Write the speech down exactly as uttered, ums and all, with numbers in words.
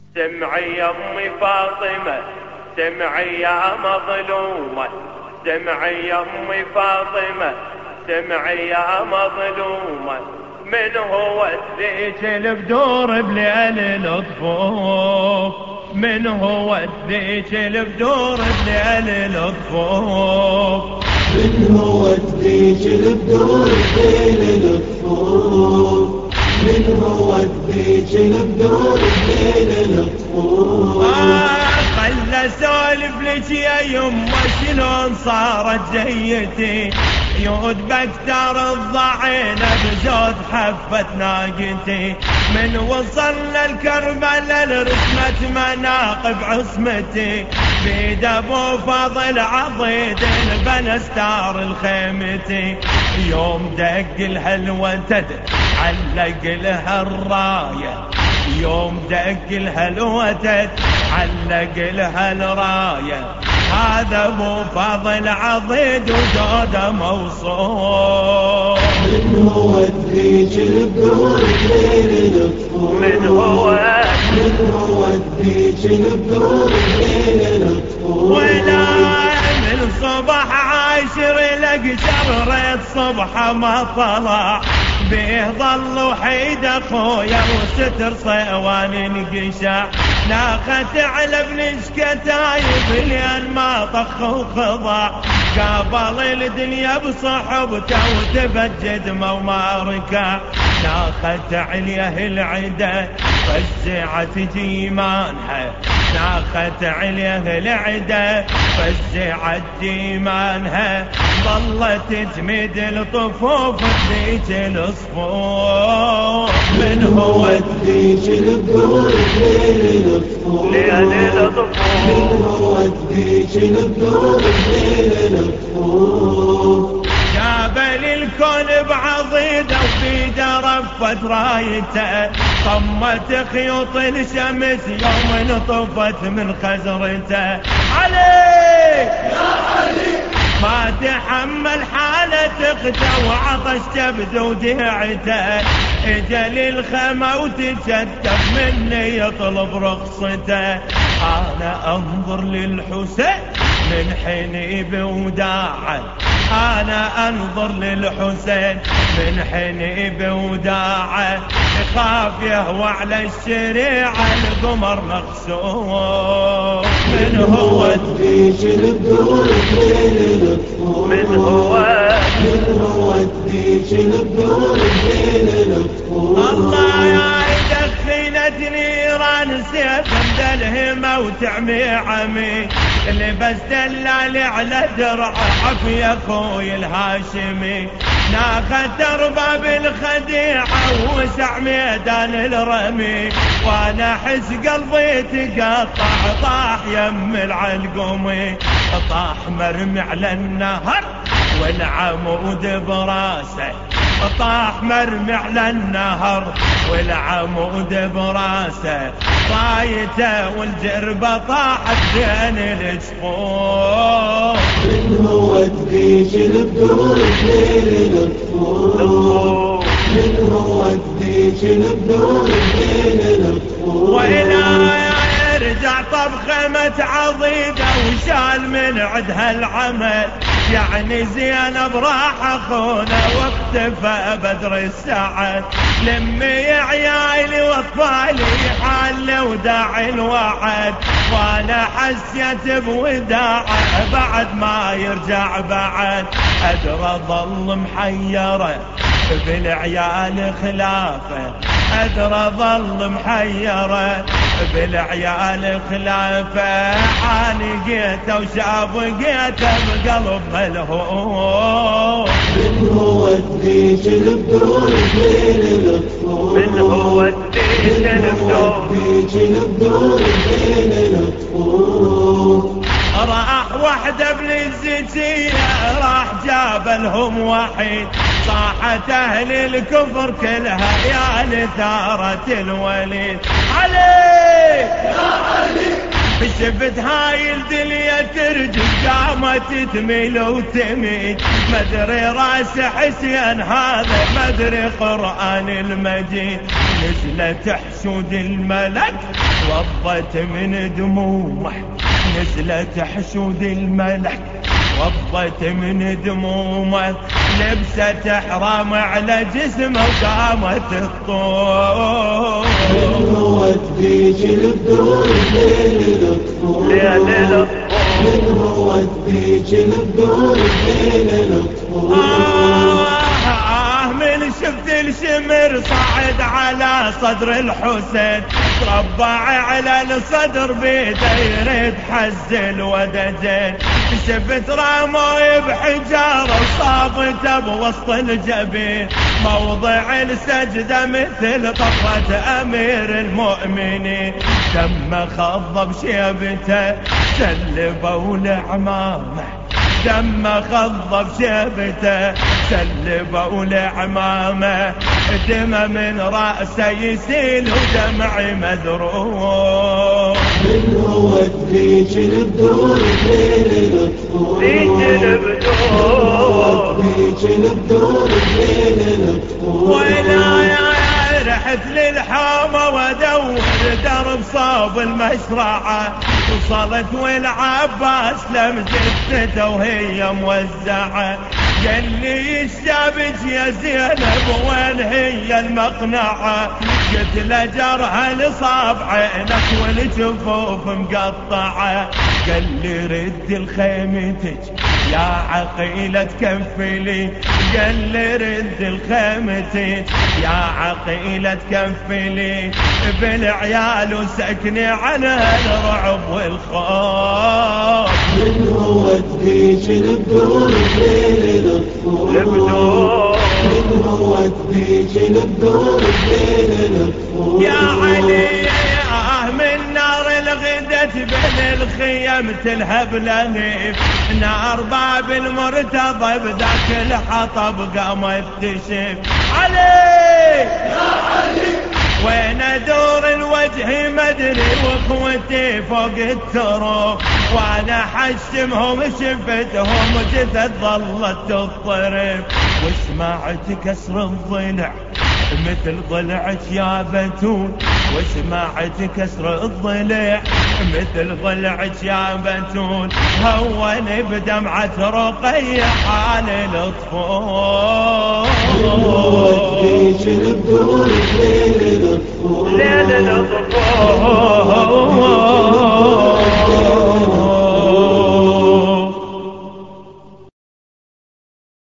سمعي يا امي فاطمة، سمعي يا مظلومة، سمعي يا امي فاطمة، سمعي يا مظلومة. من هو الذيك البدور بليل الطفوف؟ من هو الذيك البدور بليل الطفوف؟ من هو الذيك البدور بليل الطفوف؟ من هو الذيك البدور بليل الطفوف؟ خل اسولف لك يا يمه شلون صارت جيتي، يود بكتر الضعينة بزود حفت ناقتي. من وصلنا الكربلاء لرسمة مناقب عصمتي، بيد ابو فضل عضيد البنى ستار الخيمتي. يوم دق الهلوة تدر علق لها الراية، يوم دق الهلوة تدر علق لها الراية. هذا ابو فضل عضيد وجوده موصوف. من هو الذيك البدور بليل الطفوف؟ من هو من هو الذيك البدور بليل الطفوف؟ ولا من صبح عاشر لك شريت صبح ما طلع، بيه ظل وحيد اخويا وستر صيوان انقشع. ناخت على ابن شكتايب لين ما طخ وخضع، قابل الدنيا بصحبته وتبجد ما ركع. ناخت عليه العدا فزعت جيمانها، ناخت عليه العدا فزعت جيمانها. ظلت تمد الطفوف ذيك الصفوف. من هو الذيك البدور بليل الطفوف؟ من هو الذيك البدور بليل الطفوف؟ جابل الكون بعضيده وبيده رفت رايته، طمت خيوط الشمس يوم طفت من خزرته. علي يا علي ما تحمل حالة اخته وعطش تبدو وديعته، اجل الخمى وتشتف مني يطلب رخصته. انا انظر للحسين من حيني بوداعه، انا انظر للحسين من حيني بوداعه. يخاف يهوى على الشريعة القمر مخسوف. من هو الذيك البدور بليل الطفوف؟ من هو من هو الذيك البدور بليل الطفوف؟ الله يا دخينة نيران سيف مدلهمة وتعمي عمي، لبس دلال على درع عفي اخوي الهاشمي. ناخت ارباب الخديعة ووسع ميدان الرمي، وانا احس قلبي تقطع طاح يم العلقمي. طاح مرمي على النهر والعمود براسه، طاح مرمي على النهر والعمود براسه. رايته والجربة طاحت بين الجفوف. من هو الذيك البدور بليل الطفوف؟ من هو الذيك البدور بليل الطفوف؟ وإلى يرجع طب خيمة عضيدة وشال من عدها العمل، يعني زينب راح اخونا واختفى بدر السعد. لمي يا عيالي واطفالي حال وداعي الوعد، وانا حسيت بوداعه بعد ما يرجع بعد. ادرى ظل محيره بالعيال خلافه، ادرى ظل محيره بالعيال خلافه. عانقيته وشابقيته بقلب ملهوف. من هو الذيك البدور بليل الطفوف؟ من هو الذيك البدور بليل الطفوف؟ راح وحده بالزيتية راح جابلهم وحيد، صاحت اهل الكفر كلها يا لثارة الوليد. علي يا علي شفت هاي الدنيا ترجف قامت تميل وتميل، مدري راس حسين هذا مدري قرآن المجيد. نزلت حشود الملك وضت من دموع نزلت حشود الملك، وضت من دموع لبست احرام على جسمه وقامت الطور. من هو الديج البدور ليل الطفول، من هو الديج البدور ليل الطفول. آه من شفت الشمر صعد على صدر الحسين، تربع على الصدر بيده يريد حز الودجين، شفت راموي بحجاره وصابته بوسط الجبين، موضع السجده مثل طفره امير المؤمنين، دم خضب شيبته سلبوا لعمامه، دم خضب شيبته سلبوا لعمامه، دم من رأسه يسيل ودمعي مذروب. من هو الديج البدور ليل الطفول، ديج البدور، ديج البدور ليل الطفول. ولا يا رحت للحومة وادور درب صوب المشرعة، وصلت والعباس لم جثته وهي موزعة، قال لي الشابك يا زينب وين هي المقنعة، قلت له جرها لصاب عينك والجفوف مقطعة، قال لي رد الخيمتك يا عقيلة تكفلي، قال لي رد الخيمتك يا عقيلة تكفلي، بالعيال وسكني عنها الرعب والخوف. من هو الديج البدور ليل الطفول، من هو الديج البدور ليل الطفول. يا علي آه من نار الغدت بين الخيم تلهب لهيب، نار باب المرتضى بذاك الحطب قامت تشف. علي يا علي وين ادور الوجه مدري واخوتي فوق التراب، وانا حشمهم شفتهم جثث ظلت تضطرب، وسمعت كسر الضلع مثل ضلعك يا بتول، وسمعت كسر الضلع مثل ضلعك يا بتول، هون بدمعة رقية حال الأطفال. من هو الديج البدور ليل الطفول، ليل الأطفال.